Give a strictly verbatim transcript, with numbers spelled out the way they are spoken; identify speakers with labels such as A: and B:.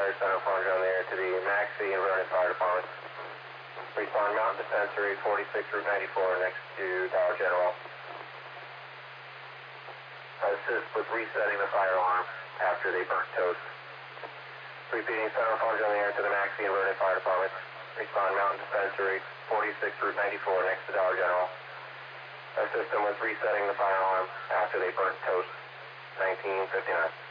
A: fire center plunge on the air to the Maxey and Vernon Fire Departments. Respond Mountain Dispensary, forty-six Route ninety-four, next to Dollar General. Assist with resetting the fire alarm after they burnt toast. Repeating center plunge on the air to the Maxey and Vernon Fire Departments. Respond Mountain Dispensary, forty-six Route ninety-four, next to Dollar General. Assist them with resetting the fire alarm after they burnt toast. nineteen fifty-nine.